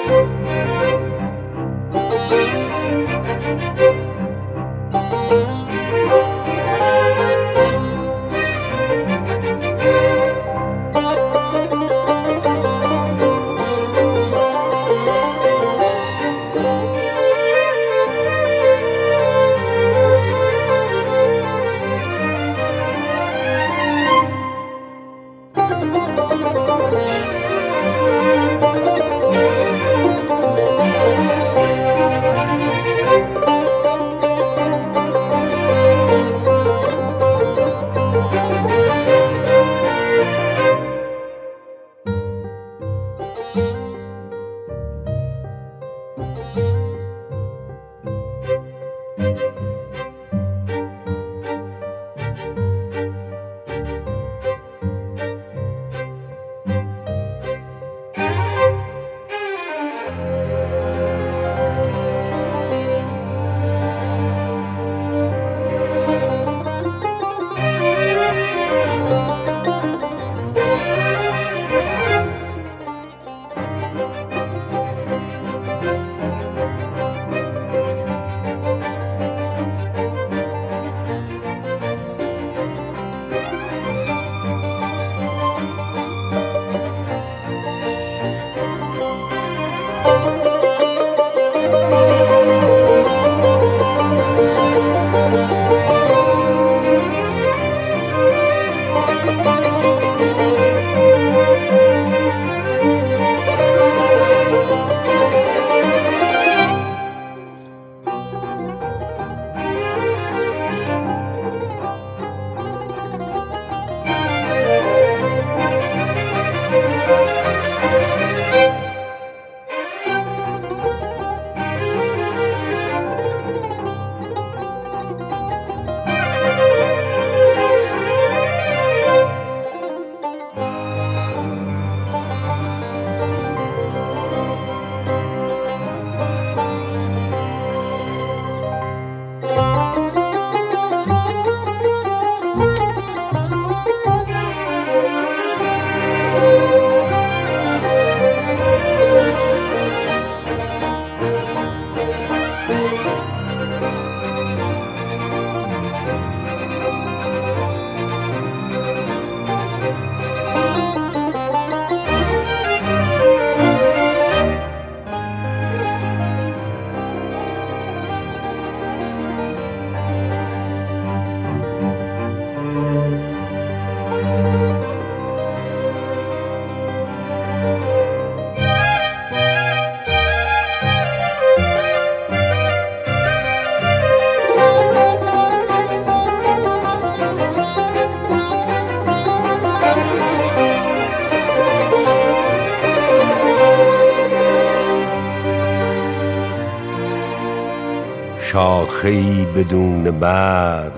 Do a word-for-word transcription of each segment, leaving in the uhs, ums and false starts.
شاخه‌ای بدون برگ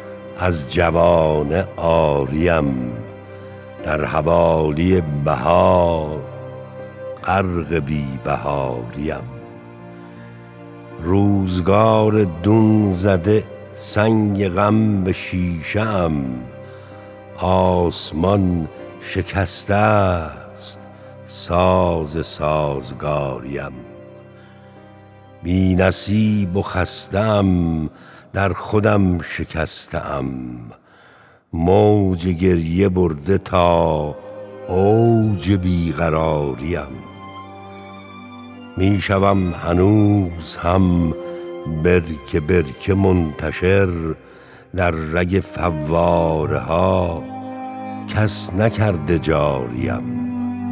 از جوانه عاریم، در حوالی بهار غرق بی بهاریم. روزگار دون زده سنگ غم به شیشه ام، آسمان شکسته است ساز سازگاریم. بی نصیب و خسته‌ام در خودم شکسته‌ام، موج گریه برده تا اوج بیقراریم. می شوم هنوز هم برکه برکه منتشر در رگ فواره ها، کس نکرده جاریم.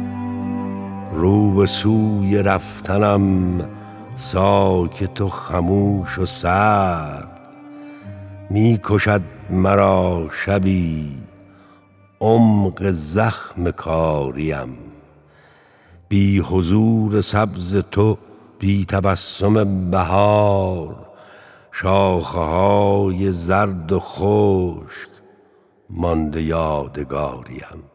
رو به سوی رفتنم ساکت و خموش و سرد، می کشد مرا شبی عمق زخم کاریم. بی حضور سبز تو، بی تبسم بهار، شاخه های زرد و خشک مانده یادگاریم.